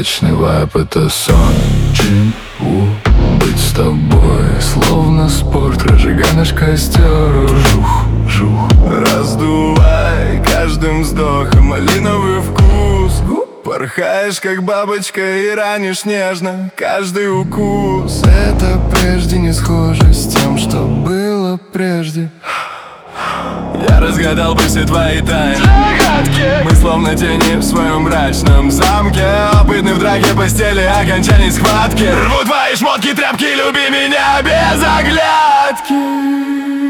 Вечный вайб — это сон. Быть с тобой словно спорт. Разжигай наш костер. Жух, жух. Раздувай каждым вздохом малиновый вкус. Порхаешь, как бабочка, и ранишь нежно каждый укус. Это прежде не схоже с тем, что было прежде. Я разгадал бы все твои тайны. Мы словно тени в своем мрачном замке. Опытны в драке, постели, окончании схватки. Рву твои шмотки, тряпки, люби меня без оглядки.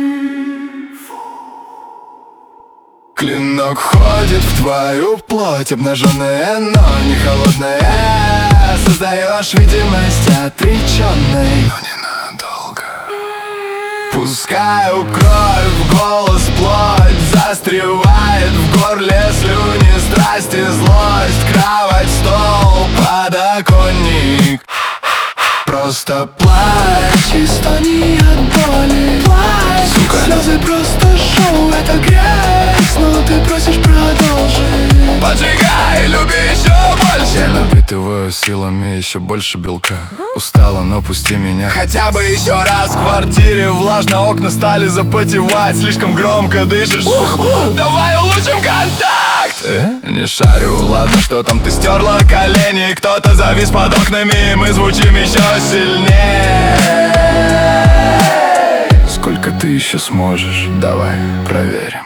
Клинок входит в твою плоть, обнаженная, но не холодная. Создаешь видимость отреченной, но ненадолго. Пускаю кровь в голос, плоть застревает в горле, слюни, страсти, злость. Кровать, стол, подоконник. Просто плачь и стани от боли. Плачь, сука. Слезы просто шоу, это грязь, но ты просишь продолжить. Поджигай, люби еще больше. Я напитываю силами еще больше белка. Устала, но пусти меня хотя бы еще раз. В квартире влажно, окна стали запотевать. Слишком громко дышишь. Давай улучшим контакт. Не шарю, ладно, что там ты стерла колени. Кто-то завис под окнами, и мы звучим еще сильнее. Сколько ты еще сможешь? Давай проверим.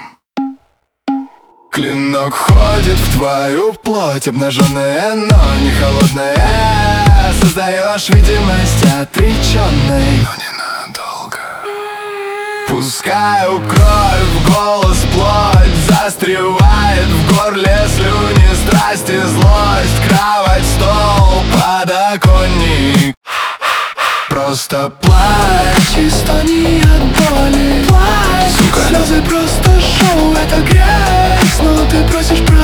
Клинок входит в твою плоть, обнаженная, но не холодная. Создаешь видимость отреченной, но ненадолго. Пускаю кровь в голос, плоть застревает в горле, слюни, страсти, злость. Кровать, стол, подоконник. Просто плачь и стани от боли. Плачь, сука. Слезы просто шоу, это грязь, но ты просишь